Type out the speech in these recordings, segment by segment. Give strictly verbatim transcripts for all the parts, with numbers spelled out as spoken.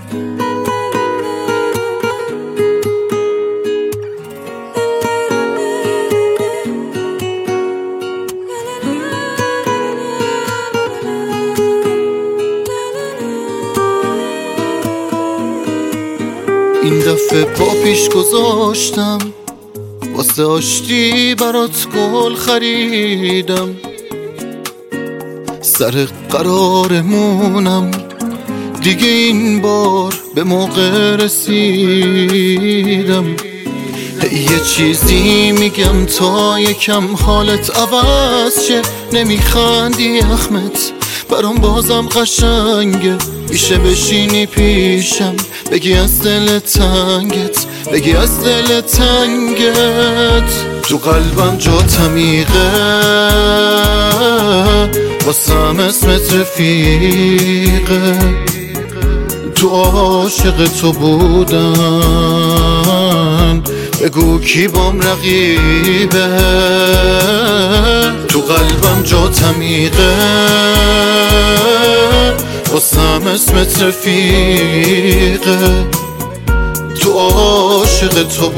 این دفعه پا پیش گذاشتم، واسه آشتی برات گل خریدم، سر قرارمونم دیگه این بار به موقع رسیدم. یه چیزی میگم تا یکم حالت عوض شه، نمیخندی اخمت برام بازم قشنگه، میشه بشینی پیشم بگی از دل تنگت، بگی از دل تنگت. تو قلبم جات عمیقه، واسم اسمت رفیقه، تو عاشق تو بودن بگو کی بام رقیبه. تو قلبم جات عمیقه، واسم اسمت رفیقه، تو عاشق تو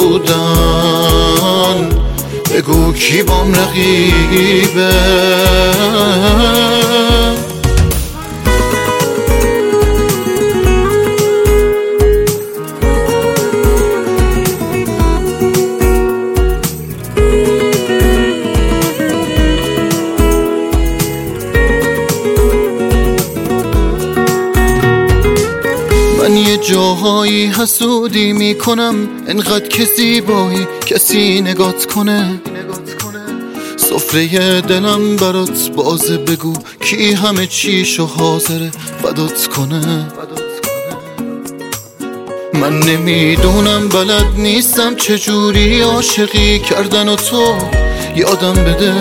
بودن بگو کی بام رقیبه. من یه جاهایی حسودی میکنم، انقدر که زیبایی کسی نگات کنه، سفره دلم برات بازه، بگو کی همه چیشو حاضره فدات کنه. من نمیدونم بلد نیستم چجوری عاشقی کردن و تو یادم بده،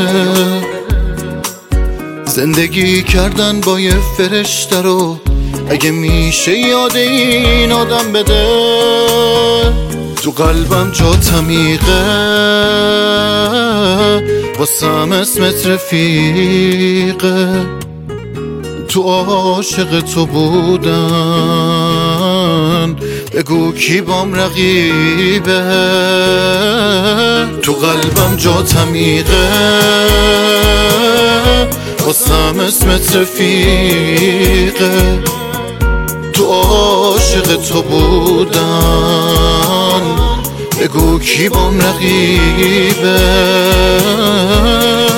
زندگی کردن با یه فرشته رو اگه میشه یاد این آدم بده. تو قلبم جات عمیقه، واسم اسمت رفیقه، تو عاشق تو بودن بگو کی بام رقیبه. تو قلبم جات عمیقه، واسم اسمت رفیقه، تو عاشق تو بودن بگو کی بام رقیبه.